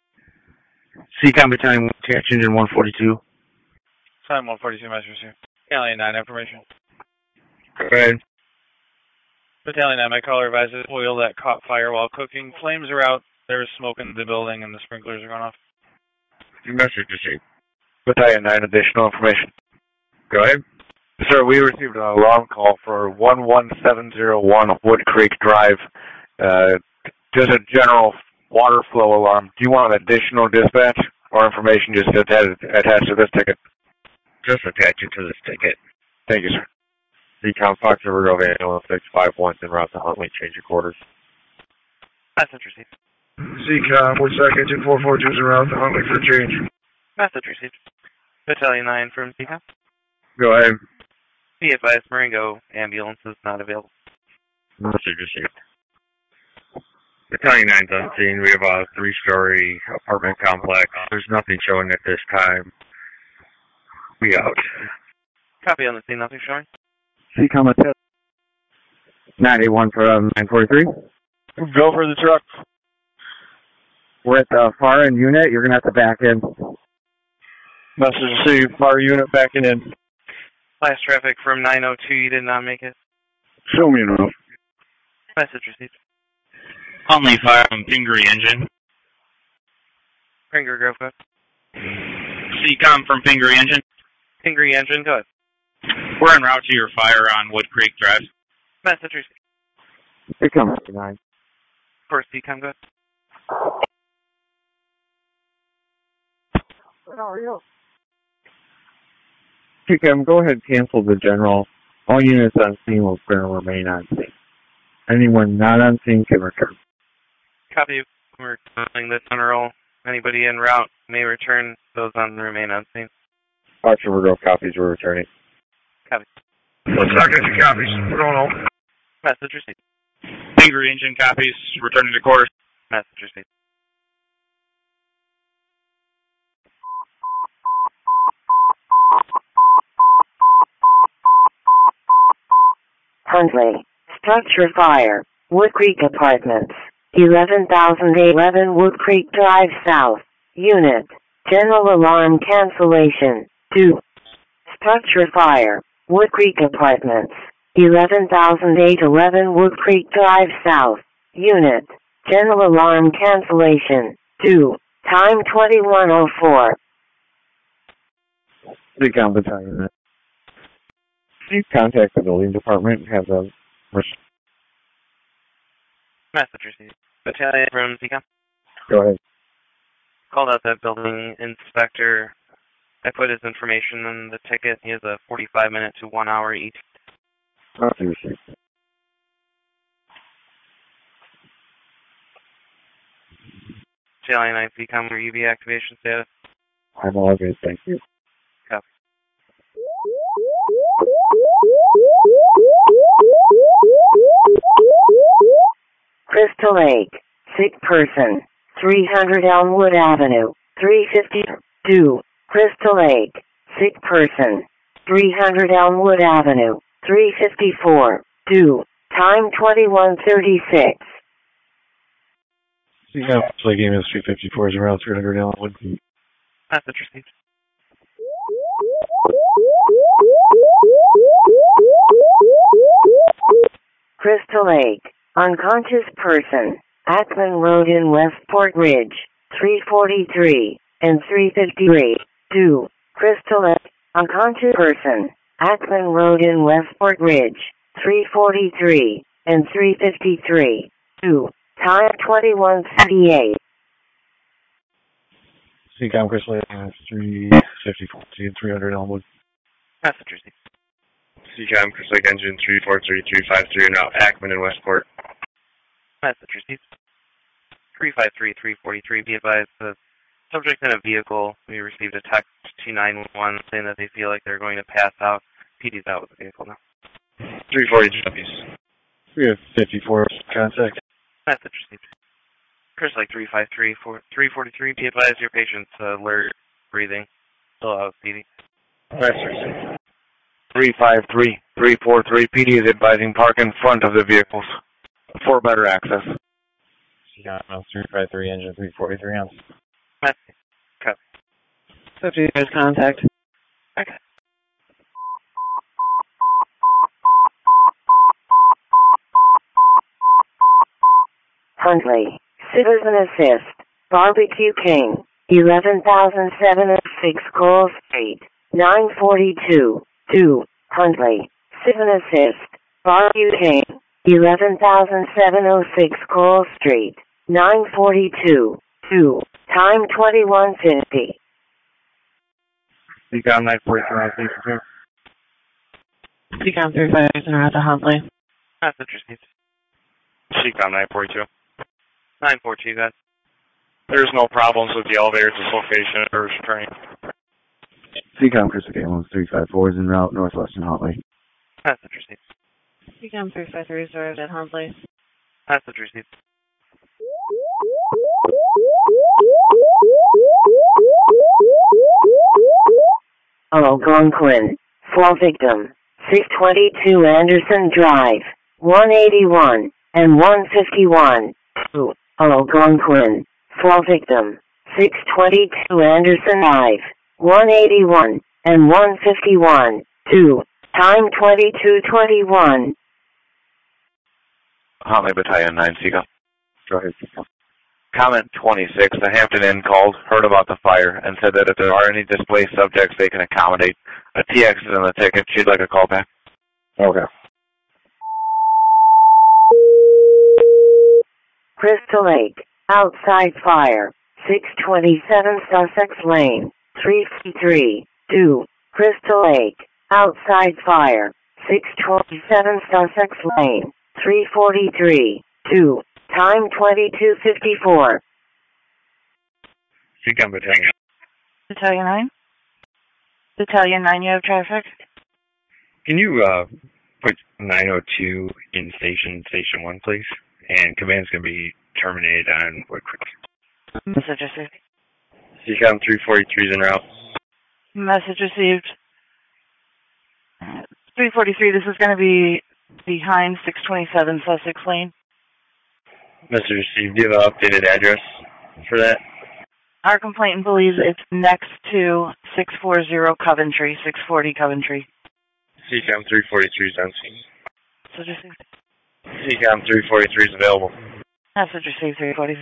CCOM Battalion Engine 142. Time 142, Master Sir. Battalion 9 information. Go ahead. Battalion 9, my caller advises oil that caught fire while cooking. Flames are out. There is smoke in the building and the sprinklers are going off. Your message received. Battalion 9, additional information. Go ahead. Sir, we received an alarm call for 11701 Wood Creek Drive. Just a general water flow alarm. Do you want an additional dispatch or information just attached to this ticket? Just attach it to this ticket. Thank you, sir. CCOM Fox River Grove Ambulance 651 en route to Huntley. Change your quarters. Message received. CCOM Woodstock Engine 442 is en route to Huntley for change. Message received. Battalion 9 from CCOM. Go ahead. Be advised, Marengo ambulance is not available. Message received. Battalion 9's on scene. We have a 3-story apartment complex. There's nothing showing at this time. We out. Copy on the scene, nothing showing. CCOM at 981 from 943. Go for the truck. We're at the far end unit. You're going to have to back in. Message received. Fire unit backing in. Last traffic from 902, you did not make it. Show me enough. Message received. Huntley fire from Pingree engine. Finger Grove, go ahead. CCOM from Pingree Engine. Pingree Engine, go ahead. We're en route to your fire on Wood Creek Drive. Message received. CCOM 9. For CCOM, go ahead. How are you? CCOM, go ahead and cancel the general. All units on scene will remain on scene. Anyone not on scene can return. Copy. We're calling the general. Anybody en route may return. Those on remain on scene. Archer Grove copies, we're returning. Copy. Let's not get your copies. We're going home. Message received. Pingree Engine copies, returning to quarters. Message received. Huntley. Structure fire. Wood Creek Apartments. 11,011 Wood Creek Drive South. Unit. General alarm cancellation. 2. Structure fire. Wood Creek Apartments. 11,811 Wood Creek Drive South. Unit. General alarm cancellation. 2. Time 21:04. CCOM Battalion. Please contact the building department and have them. Message received. Battalion from CCOM. Go ahead. Called out that building inspector. I put his information in the ticket. He has a 45-minute to 1 hour each. Battalion 9 CCOM, your UV activation status. I'm all good, thank you. Copy. Crystal Lake. Sick person. 300 Elmwood Avenue. 352. Crystal Lake. Sick person. 300 Elmwood Avenue. 354. 2. Time 21:36. CCOM play game is 354 is around 300 Elmwood. Message received. Crystal Lake. Unconscious person. Ackman Road in Westport Ridge. 343 and 353. 2. Crystal Lake. Unconscious person. Ackman Road in Westport Ridge. 343 and 353. 2. Time 21:38. CCOM Crystal Lake is 354 and 300 Elmwood. Message received. CCOM Crystal Lake Engine 343-353 now Ackman in Westport. Message received. 353-343, be advised the subject in a vehicle. We received a text 291 saying that they feel like they're going to pass out. PD's out with the vehicle now. 340 copies. We have 54 contact. Message received. Chris Lake 353-343, be advised your patient's alert, breathing, still out of PD. Message received. 353-343, PD is advising park in front of the vehicles for better access. CCOM 353 engine 343 ounce. Message. Copy. 50 years contact. Okay. Huntley. Citizen Assist. Barbecue King. 11,706 Coral Street. 942. 2. Huntley. Citizen Assist. Barbecue King. 11,706 Coral Street. 942. 2. Time 21:50. CCOM 943, CCOM 35 is en route to Huntley. Message received. CCOM 942. 942, guys. There's no problems with the elevator at this location. Service returning. CCOM Crystal Lake 354 is en route northwestern Huntley. Message received. CCOM 353 is arrived at Huntley. Message received. Algonquin. 4 victim. 622 Anderson Drive. 181 and 151. 2. Algonquin. 4 victim. 622 Anderson Drive. 181 and 151. 2. Time 22:21. Huntley Battalion 9 CCOM. Go ahead, CCOM. Comment 26, the Hampton Inn called, heard about the fire, and said that if there are any displaced subjects, they can accommodate. A TX is in the ticket. She'd like a call back. Okay. Crystal Lake, outside fire, 627 Sussex Lane, 343, 2. Crystal Lake, outside fire, 627 Sussex Lane, 343, 2. Time 22:54. Seacom Battalion. Battalion 9? Battalion 9, you have traffic? Can you put 902 in Station 1, please? And command's going to be terminated on Wood Creek. Message received. Seacom 343 is en route. Message received. 343, this is going to be behind 627 Sussex Lane. Message received. Do you have an updated address for that? Our complainant believes it's next to 640 Coventry, 640 Coventry. Seacom 343 is on scene. Message received. Seacom 343 is available. Message received, 340.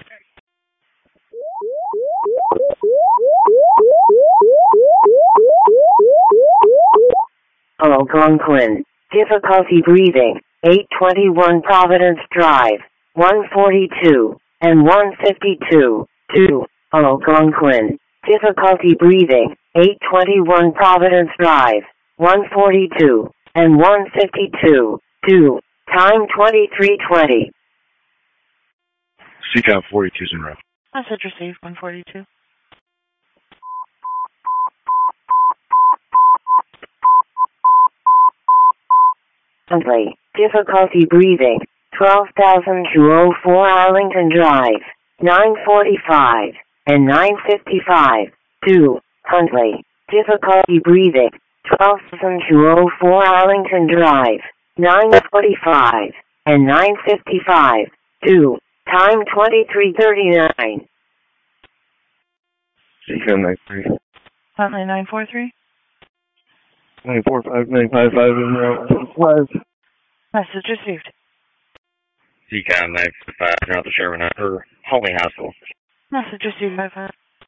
Algonquin, difficulty breathing, 821 Providence Drive, 142, and 152, 2. Algonquin, difficulty breathing, 821 Providence Drive, 142, and 152, 2. Time 23:20. Seacom 42 is en route. Message received, 142. Huntley, difficulty breathing, 12,204 Arlington Drive, 945, and 955, 2. Huntley, difficulty breathing, 12,204 Arlington Drive, 945, and 955, 2. Time 23:39. Seacom 93. Huntley 943. 945, 955 en route. Message received. Seacom 955 is en route to Sherman or Holding Hospital. Message received by 5.